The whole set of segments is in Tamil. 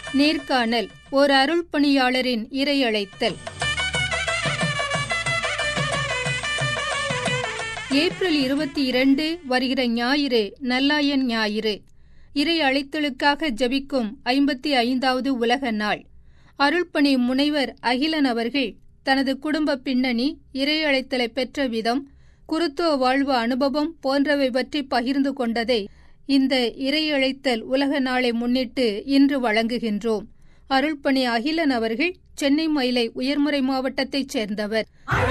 நேர்காணல் ஓர் அருள் பணியாளரின் இறையழைத்தல். ஏப்ரல் 22 வருகிற ஞாயிறு நல்லாயன் ஞாயிறு. இறை அழைத்தலுக்காக ஜெபிக்கும் 55வது உலக நாள். அருள்பணி முனைவர் அகிலன் அவர்கள் தனது குடும்ப பின்னணி, இறையழைத்தலை பெற்ற விதம், குருத்துவ வாழ்வு அனுபவம் போன்றவை பற்றி பகிர்ந்து கொண்டதை இந்த இறையழைத்தல் உலக நாளை முன்னிட்டு இன்று வழங்குகின்றோம். அருள்பணி அகிலன் அவர்கள் சென்னை மயிலை உயர்மறை மாவட்டத்தைச் சேர்ந்தவர்.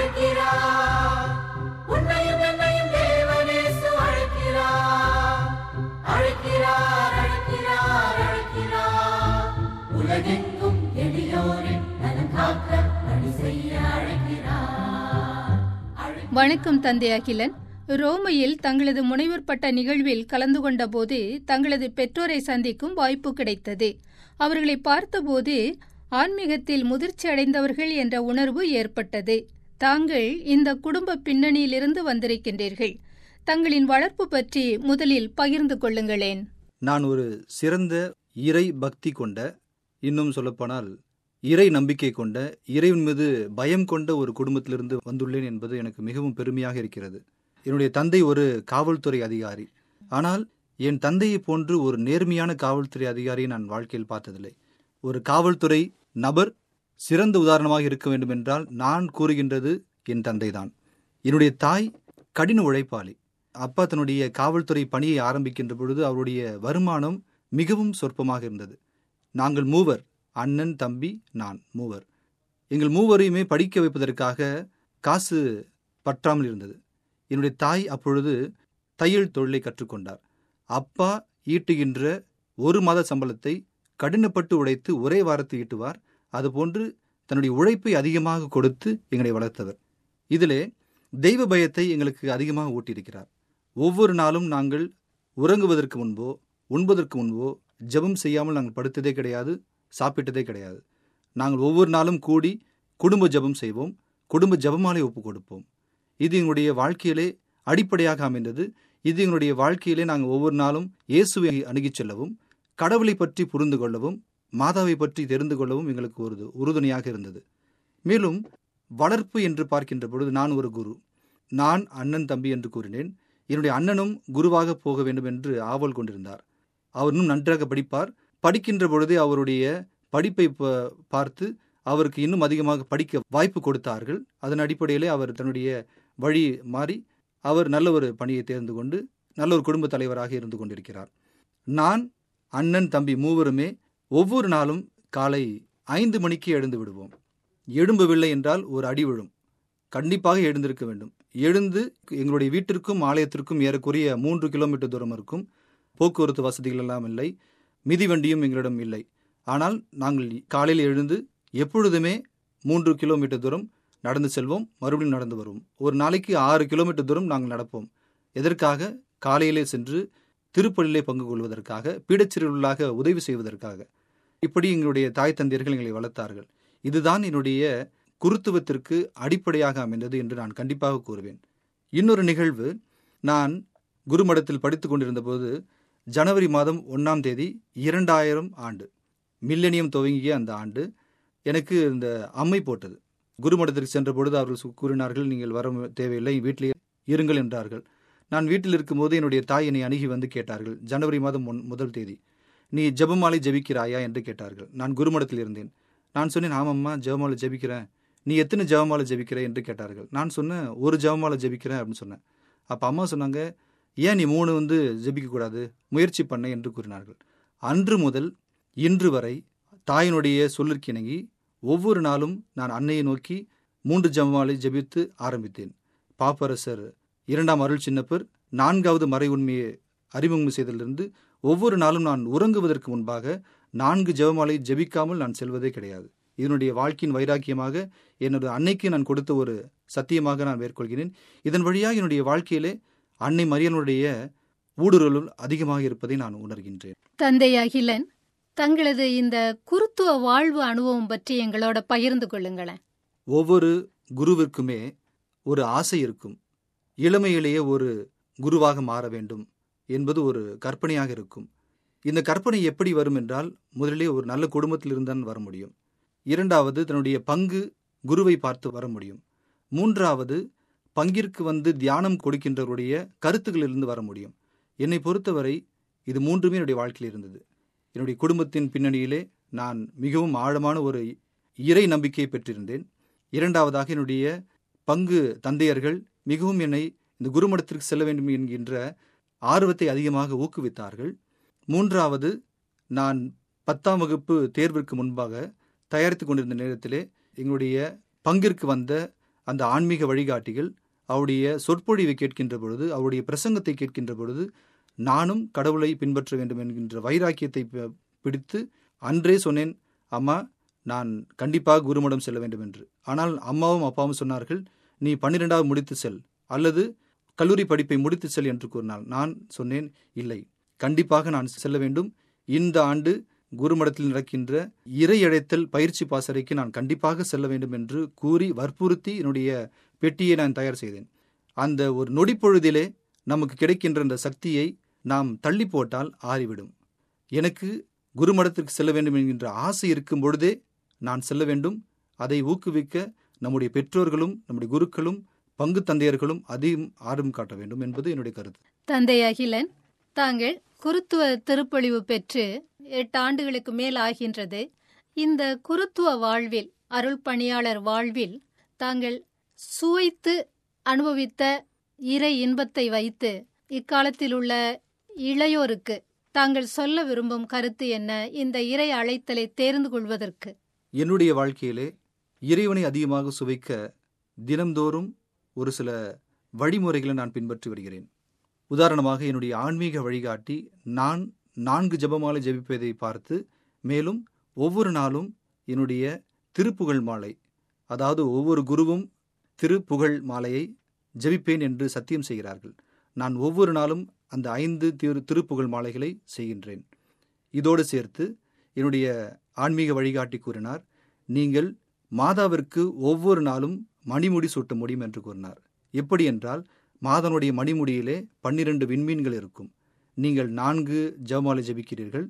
வணக்கம் தந்தை அகிலன். ரோமையில் தங்களது முனைவர் பட்ட நிகழ்வில் கலந்து கொண்ட போது தங்களது பெற்றோரை சந்திக்கும் வாய்ப்பு கிடைத்தது. அவர்களை பார்த்தபோது ஆன்மீகத்தில் முதிர்ச்சி அடைந்தவர்கள் என்ற உணர்வு ஏற்பட்டது. தாங்கள் இந்த குடும்ப பின்னணியிலிருந்து வந்திருக்கின்றீர்கள். தங்களின் வளர்ப்பு பற்றி முதலில் பகிர்ந்து கொள்ளுங்களேன். நான் ஒரு சிறந்த இறை பக்தி கொண்ட, இன்னும் சொல்லப்போனால் இறை நம்பிக்கை கொண்ட, இறைவன் மீது பயம் கொண்ட ஒரு குடும்பத்திலிருந்து வந்துள்ளேன் என்பது எனக்கு மிகவும் பெருமையாக இருக்கிறது. என்னுடைய தந்தை ஒரு காவல்துறை அதிகாரி. ஆனால் என் தந்தையை போன்று ஒரு நேர்மையான காவல்துறை அதிகாரியை நான் வாழ்க்கையில் பார்த்ததில்லை. ஒரு காவல்துறை நபர் சிறந்த உதாரணமாக இருக்க வேண்டும் என்றால் நான் கூறுகின்றது என் தந்தைதான். என்னுடைய தாய் கடின உழைப்பாளி. அப்பா தன்னுடைய காவல்துறை பணியை ஆரம்பிக்கின்ற பொழுது அவருடைய வருமானம் மிகவும் சொற்பமாக இருந்தது. நாங்கள் மூவர், அண்ணன், தம்பி, நான் மூவர். எங்கள் மூவரையுமே படிக்க வைப்பதற்காக காசு பற்றாமல் இருந்தது. என்னுடைய தாய் அப்பொழுது தையல் தொழிலை கற்றுக்கொண்டார். அப்பா ஈட்டுகின்ற ஒரு மாத சம்பளத்தை கடினப்பட்டு உழைத்து ஒரே வாரத்தில் ஈட்டுவார். அதுபோன்று தன்னுடைய உழைப்பை அதிகமாக கொடுத்து எங்களை வளர்த்தவர். இதிலே தெய்வ பயத்தை எங்களுக்கு அதிகமாக ஊட்டியிருக்கிறார். ஒவ்வொரு நாளும் நாங்கள் உறங்குவதற்கு முன்போ உண்பதற்கு முன்போ ஜெபம் செய்யாமல் நாங்கள் படுத்ததே கிடையாது, சாப்பிட்டதே கிடையாது. நாங்கள் ஒவ்வொரு நாளும் கூடி குடும்ப ஜெபம் செய்வோம், குடும்ப ஜெபமாலை ஒப்பு கொடுப்போம். இது எங்களுடைய வாழ்க்கையிலே அடிப்படையாக அமைந்தது. இது எங்களுடைய வாழ்க்கையிலே நாங்கள் ஒவ்வொரு நாளும் இயேசுவை அணுகிச் செல்லவும், கடவுளை பற்றி புரிந்து கொள்ளவும், மாதாவை பற்றி தெரிந்து கொள்ளவும் எங்களுக்கு ஒரு உறுதுணையாக இருந்தது. மேலும் வளர்ப்பு என்று பார்க்கின்ற பொழுது நான் ஒரு குரு. நான் அண்ணன், தம்பி என்று கூறினேன். என்னுடைய அண்ணனும் குருவாக போக வேண்டும் என்று ஆவல் கொண்டிருந்தார். அவர் இன்னும் நன்றாக படிப்பார். படிக்கின்ற பொழுதே அவருடைய படிப்பை பார்த்து அவருக்கு இன்னும் அதிகமாக படிக்க வாய்ப்பு கொடுத்தார்கள். அதன் அடிப்படையிலே அவர் தன்னுடைய வழி மாறி அவர் நல்ல ஒரு பணியை தேர்ந்து கொண்டு நல்ல ஒரு குடும்ப தலைவராக இருந்து கொண்டிருக்கிறார். நான், அண்ணன், தம்பி மூவருமே ஒவ்வொரு நாளும் காலை 5 மணிக்கு எழுந்து விடுவோம். எழும்பவில்லை என்றால் ஒரு அடி விழும். கண்டிப்பாக எழுந்திருக்க வேண்டும். எழுந்து எங்களுடைய வீட்டிற்கும் ஆலயத்திற்கும் ஏறக்குறைய 3 கிலோமீட்டர் தூரம் இருக்கும். போக்குவரத்து வசதிகள் எல்லாம் இல்லை, மிதிவண்டியும் எங்களிடம் இல்லை. ஆனால் நாங்கள் காலையில் எழுந்து எப்பொழுதுமே 3 கிலோமீட்டர் தூரம் நடந்து செல்வோம், மறுபடியும் நடந்து வருவோம். ஒரு நாளைக்கு 6 கிலோமீட்டர் தூரம் நாங்கள் நடப்போம். எதற்காக? காலையிலே சென்று திருப்பலியிலே பங்கு கொள்வதற்காக, பீடச்சிறுவர்களாக உதவி செய்வதற்காக. இப்படி எங்களுடைய தாய் தந்தையர்கள் எங்களை வளர்த்தார்கள். இதுதான் என்னுடைய குருத்துவத்திற்கு அடிப்படையாக அமைந்தது என்று நான் கண்டிப்பாக கூறுவேன். இன்னொரு நிகழ்வு, நான் குருமடத்தில் படித்து கொண்டிருந்த போது ஜனவரி மாதம் 1ஆம் தேதி 2000 ஆண்டு, மில்லேனியம் துவங்கிய அந்த ஆண்டு எனக்கு இந்த அம்மை போட்டது. குருமடத்திற்கு சென்ற பொழுது அவர்கள் கூறினார்கள், நீங்கள் வர தேவையில்லை, வீட்டிலேயே இருங்கள் என்றார்கள். நான் வீட்டில் இருக்கும்போது என்னுடைய தாய் என்னை அணுகி வந்து கேட்டார்கள், ஜனவரி மாதம் 1 தேதி நீ ஜெபமாலை ஜெபிக்கிறாயா என்று கேட்டார்கள். நான் குருமடத்தில் இருந்தேன். நான் சொன்னேன், ஆமாம்மா ஜெபமாலை ஜெபிக்கிறேன். நீ எத்தனை ஜெபமாலை ஜெபிக்கிற என்று கேட்டார்கள். நான் சொன்னேன், ஒரு ஜெபமாலை ஜெபிக்கிறேன் அப்படின்னு சொன்னேன். அப்போ அம்மா சொன்னாங்க, ஏன் நீ 3 ஜெபிக்கக்கூடாது, முயற்சி பண்ண என்று கூறினார்கள். அன்று முதல் இன்று வரை தாயினுடைய சொல்லிற்கிணங்கி ஒவ்வொரு நாளும் நான் அன்னையை நோக்கி 3 ஜெபமாலை ஜெபித்து ஆரம்பித்தேன். பாப்பரசர் 2ஆம் அருள் சின்னப்பர் 4வது மறை உண்மையை அறிமுகம் செய்ததிலிருந்து ஒவ்வொரு நாளும் நான் உறங்குவதற்கு முன்பாக 4 ஜெபமாலை ஜெபிக்காமல் நான் செல்வதே கிடையாது. இதனுடைய வாழ்க்கையின் வைராக்கியமாக என்னுடைய அன்னைக்கு நான் கொடுத்த ஒரு சத்தியமாக நான் மேற்கொள்கிறேன். இதன் வழியாக என்னுடைய வாழ்க்கையிலே அன்னை மரியனுடைய ஊடுருவல் அதிகமாக இருப்பதை நான் உணர்கின்றேன். தந்தை அகிலன், தங்களது இந்த குருத்துவ வாழ்வு அனுபவம் பற்றி எங்களோட பகிர்ந்து கொள்ளுங்களேன். ஒவ்வொரு குருவிற்குமே ஒரு ஆசை இருக்கும். இளமையிலேயே ஒரு குருவாக மாற வேண்டும் என்பது ஒரு கற்பனையாக இருக்கும். இந்த கற்பனை எப்படி வரும் என்றால், முதலிலே ஒரு நல்ல குடும்பத்திலிருந்து தான் வர முடியும். இரண்டாவது, தன்னுடைய பங்கு குருவை பார்த்து வர முடியும். மூன்றாவது, பங்கிற்கு வந்து தியானம் கொடுக்கின்றவருடைய கருத்துக்களிலிருந்து வர முடியும். என்னை பொறுத்தவரை இது மூன்றுமே என்னுடைய வாழ்க்கையில் இருந்தது. என்னுடைய குடும்பத்தின் பின்னணியிலே நான் மிகவும் ஆழமான ஒரு இறை நம்பிக்கையை பெற்றிருந்தேன். இரண்டாவதாக, என்னுடைய பங்கு தந்தையர்கள் மிகவும் என்னை இந்த குருமடத்திற்கு செல்ல வேண்டும் என்கின்ற ஆர்வத்தை அதிகமாக ஊக்குவித்தார்கள். மூன்றாவது, நான் 10ஆம் வகுப்பு தேர்விற்கு முன்பாக தயாரித்து கொண்டிருந்த நேரத்திலே எங்களுடைய பங்கிற்கு வந்த அந்த ஆன்மீக வழிகாட்டிகள் அவருடைய சொற்பொழிவை கேட்கின்ற பொழுது, அவருடைய பிரசங்கத்தை கேட்கின்ற பொழுது, நானும் கடவுளை பின்பற்ற வேண்டும் என்கின்ற வைராக்கியத்தை பிடித்து அன்றே சொன்னேன், அம்மா, நான் கண்டிப்பாக குருமடம் செல்ல வேண்டும் என்று. ஆனால் அம்மாவும் அப்பாவும் சொன்னார்கள், நீ 12வது முடித்து செல் அல்லது கல்லூரி படிப்பை முடித்து செல் என்று கூறினாள். நான் சொன்னேன், இல்லை, கண்டிப்பாக நான் செல்ல வேண்டும். இந்த ஆண்டு குருமடத்தில் நடக்கின்ற இறை அழைத்தல் பயிற்சி பாசறைக்கு நான் கண்டிப்பாக செல்ல வேண்டும் என்று கூறி வற்புறுத்தி என்னுடைய பெட்டியை நான் தயார் செய்தேன். அந்த ஒரு நொடிப்பொழுதிலே நமக்கு கிடைக்கின்ற அந்த சக்தியை நாம் தள்ளி போட்டால் ஆறிவிடும். எனக்கு குருமடத்திற்கு செல்ல வேண்டும் என்கின்ற ஆசை இருக்கும் பொழுதே நான் செல்ல வேண்டும். அதை ஊக்குவிக்க நம்முடைய பெற்றோர்களும் நம்முடைய குருக்களும் பங்கு தந்தையர்களும் அதிகம் ஆர்வம் காட்ட வேண்டும் என்பது என்னுடைய கருத்து. தந்தை அகிலன், தாங்கள் குருத்துவ திருப்பொழிவு பெற்று 8 ஆண்டுகளுக்கு மேல் ஆகின்றது. இந்த குருத்துவ வாழ்வில், அருள் பணியாளர் வாழ்வில் தாங்கள் சுவைத்து அனுபவித்த இறை இன்பத்தை வைத்து இக்காலத்தில் உள்ள இளையோருக்கு தாங்கள் சொல்ல விரும்பும் கருத்து என்ன, இந்த இறை அழைத்தலை தேர்ந்து கொள்வதற்கு? என்னுடைய வாழ்க்கையிலே இறைவனை அதிகமாக சுவைக்க தினம்தோறும் ஒரு சில வழிமுறைகளை நான் பின்பற்றி வருகிறேன். உதாரணமாக, என்னுடைய ஆன்மீக வழிகாட்டி நான் 4 ஜெபமாலை ஜெபிப்பதை பார்த்து, மேலும் ஒவ்வொரு நாளும் என்னுடைய திருப்புகழ் மாலை, அதாவது ஒவ்வொரு குருவும் திருப்புகழ் மாலையை ஜெபிப்பேன் என்று சத்தியம் செய்கிறார்கள். நான் ஒவ்வொரு நாளும் அந்த 5 திருப்புகழ் மாலைகளை செய்கின்றேன். இதோடு சேர்த்து என்னுடைய ஆன்மீக வழிகாட்டி கூறினார், நீங்கள் மாதாவிற்கு ஒவ்வொரு நாளும் மணிமுடி சூட்ட முடியும் என்று கூறினார். எப்படி என்றால், மாதனுடைய மணிமுடியிலே 12 விண்மீன்கள் இருக்கும். நீங்கள் 4 ஜெபமாலை ஜெபிக்கிறீர்கள்,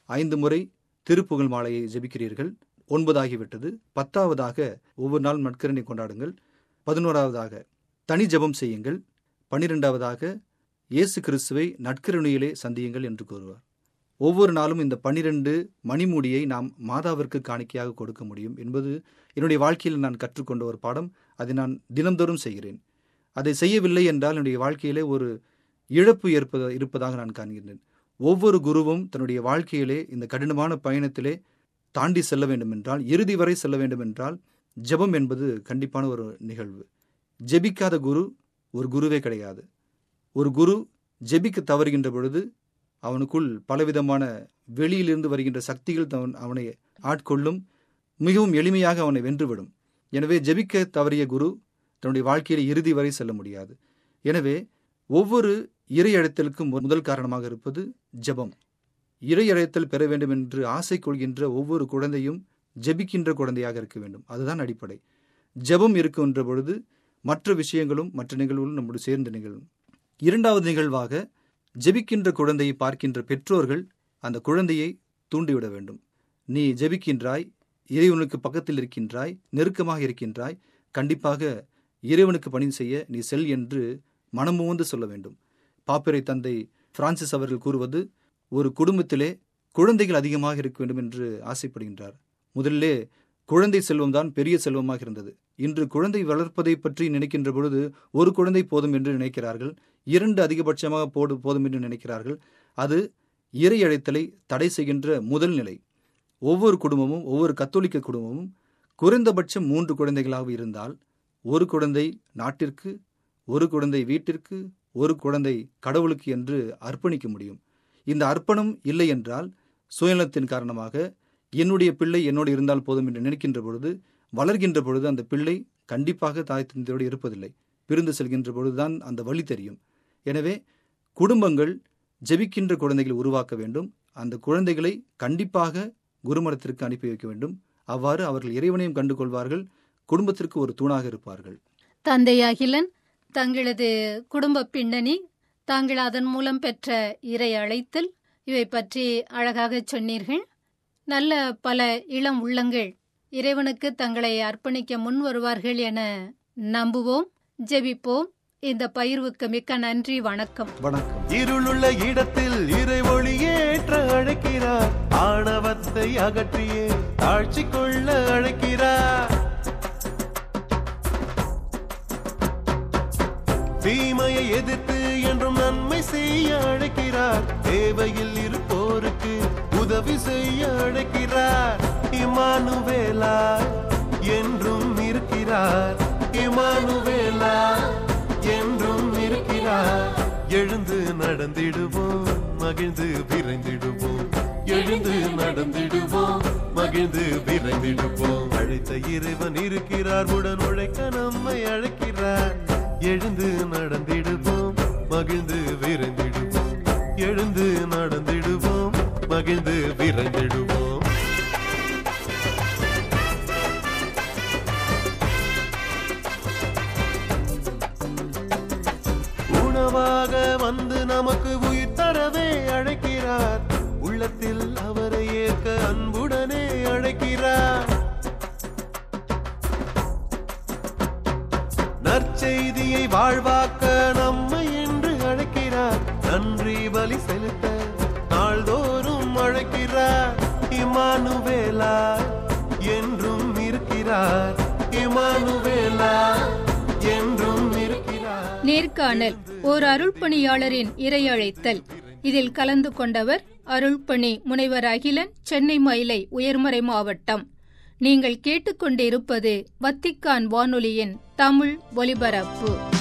5 முறை திருப்புகழ் மாலையை ஜெபிக்கிறீர்கள், 9 ஆகிவிட்டது. 10ஆவதாக ஒவ்வொரு நாள் நற்கருணை கொண்டாடுங்கள். 11ஆவதாக தனி ஜெபம் செய்யுங்கள். 12ஆவதாக இயேசு கிறிஸ்துவை நற்கருணையிலே சந்தியுங்கள் என்று கூறுவார். ஒவ்வொரு நாளும் இந்த 12 மணிமூடியை நாம் மாதாவிற்கு காணிக்கையாக கொடுக்க முடியும் என்பது என்னுடைய வாழ்க்கையில் நான் கற்றுக்கொண்ட ஒரு பாடம். அதை நான் தினந்தோறும் செய்கிறேன். அதை செய்யவில்லை என்றால் என்னுடைய வாழ்க்கையிலே ஒரு இழப்பு இருப்பதாக நான் காண்கின்றேன். ஒவ்வொரு குருவும் தன்னுடைய வாழ்க்கையிலே இந்த கடினமான பயணத்திலே தாண்டி செல்ல வேண்டும் என்றால், இறுதி வரை செல்ல வேண்டும் என்றால், ஜெபம் என்பது கண்டிப்பான ஒரு நிகழ்வு. ஜெபிக்காத குரு ஒரு குருவே கிடையாது. ஒரு குரு ஜெபிக்க தவறுகின்ற பொழுது அவனுக்குள் பலவிதமான வெளியிலிருந்து வருகின்ற சக்திகள் அவனை ஆட்கொள்ளும், மிகவும் எளிமையாக அவனை வென்றுவிடும். எனவே ஜெபிக்க தவறிய குரு தன்னுடைய வாழ்க்கையில் இறுதி வரை செல்ல முடியாது. எனவே ஒவ்வொரு இறை அழைத்தலுக்கும் முதல் காரணமாக இருப்பது ஜெபம். இறை அழைத்தல் பெற வேண்டும் என்று ஆசை கொள்கின்ற ஒவ்வொரு குழந்தையும் ஜெபிக்கின்ற குழந்தையாக இருக்க வேண்டும். அதுதான் அடிப்படை. ஜெபம் இருக்கின்ற பொழுது மற்ற விஷயங்களும் மற்ற நிகழ்வுகளும் நம்முடைய சேர்ந்து நிகழும். இரண்டாவது நிகழ்வாக, ஜெபிக்கின்ற குழந்தையை பார்க்கின்ற பெற்றோர்கள் அந்த குழந்தையை தூண்டிவிட வேண்டும். நீ ஜெபிக்கின்றாய், இறைவனுக்கு பக்கத்தில் இருக்கின்றாய், நெருக்கமாக இருக்கின்றாய், கண்டிப்பாக இறைவனுக்கு பணி செய்ய நீ செல் என்று மனமுவந்து சொல்ல வேண்டும். பாப்பிரை தந்தை பிரான்சிஸ் அவர்கள் கூறுவது, ஒரு குடும்பத்திலே குழந்தைகள் அதிகமாக இருக்க வேண்டும் என்று ஆசைப்படுகின்றார். முதலிலே குழந்தை செல்வம்தான் பெரிய செல்வமாக இருந்தது. இன்று குழந்தை வளர்ப்பதை பற்றி நினைக்கின்ற பொழுது ஒரு குழந்தை போதும் என்று நினைக்கிறார்கள், 2 அதிகபட்சமாக போதும் என்று நினைக்கிறார்கள். அது இறை அழைத்தலை தடை செய்கின்ற முதல் நிலை. ஒவ்வொரு குடும்பமும், ஒவ்வொரு கத்தோலிக்க குடும்பமும் குறைந்தபட்சம் 3 குழந்தைகளாக இருந்தால், ஒரு குழந்தை நாட்டிற்கு, ஒரு குழந்தை வீட்டிற்கு, ஒரு குழந்தை கடவுளுக்கு என்று அர்ப்பணிக்க முடியும். இந்த அர்ப்பணம் இல்லை என்றால், சுயநலத்தின் காரணமாக என்னுடைய பிள்ளை என்னோடு இருந்தால் போதும் என்று நினைக்கின்ற பொழுது, வளர்கின்ற பொழுது அந்த பிள்ளை கண்டிப்பாக தாய் தந்தையோடு இருப்பதில்லை. பிரிந்து செல்கின்ற பொழுதுதான் அந்த வழி தெரியும். எனவே குடும்பங்கள் ஜெபிக்கின்ற குழந்தைகளை உருவாக்க வேண்டும். அந்த குழந்தைகளை கண்டிப்பாக குருமடத்திற்கு அனுப்பி வைக்க வேண்டும். அவ்வாறு அவர்கள் இறைவனையும் கண்டு கொள்வார்கள், குடும்பத்திற்கு ஒரு தூணாக இருப்பார்கள். தந்தை அகிலன், தங்களது குடும்ப பின்னணி, தாங்கள் அதன் மூலம் பெற்ற இறை அழைத்தல், இவை பற்றி அழகாக சொன்னீர்கள். நல்ல பல இளம் உள்ளங்கள் இறைவனுக்கு தங்களை அர்ப்பணிக்க முன் வருவார்கள் என நம்புவோம், ஜெபிப்போம். இந்த பகிர்வுக்கு மிக்க நன்றி. வணக்கம். வணக்கம். இருளுள்ள இடத்தில் இறை ஒளியேற்ற அழைக்கிறார், ஆணவத்தை அகற்றியே தாழ்ச்சி கொள்ள அழைக்கிறார். தீமையை எதிர்த்து என்றும் நன்மை செய்ய அழைக்கிறார், தேவையில் இருப்போருக்கு உதவி செய்ய அழைக்கிறார். இம்மானுவேலா என்றும் இருக்கிறார், இம்மானுவேலா என்றும் இருக்கிறார். எழுந்து நடந்திடுவோம், மகிழ்ந்து விரைந்திடுவோம். எழுந்து நடந்திடுவோம், மகிழ்ந்து விரைந்திடுவோம். அழைத்த இறைவன் இருக்கிறார், உடன் உழைக்க நம்மை அழைக்கிறார். எழுந்து நடந்திடுவோம், மகிழ்ந்து விரைந்திடுவோம். எழுந்து நடந்திடுவோம், மகிழ்ந்து விரைந்திடுவோம். உணவாக வந்து நமக்கு உயிர் தரவே அழைக்கிறார், உள்ளத்தில் அவரை ஏற்க அன்புடனே அழைக்கிறார். நற்செய்தியை வாழ்வாக்க நம்மை என்று அழைக்கிறார், நன்றி பலி செலுத்த நாள்தோறும் அழைக்கிறார். இம்மானுவேலா என்றும் இருக்கிறார், இம்மானுவேலா என்றும் இருக்கிறார். நேர்காணல் ஓர் அருள்பணியாளரின் இறை அழைத்தல். இதில் கலந்து கொண்டவர் அருள்பணி முனைவர் அகிலன், சென்னை மயிலை உயர்மறை மாவட்டம். நீங்கள் கேட்டுக்கொண்டிருப்பது வத்திக்கான் வானொலியின் தமிழ் ஒலிபரப்பு.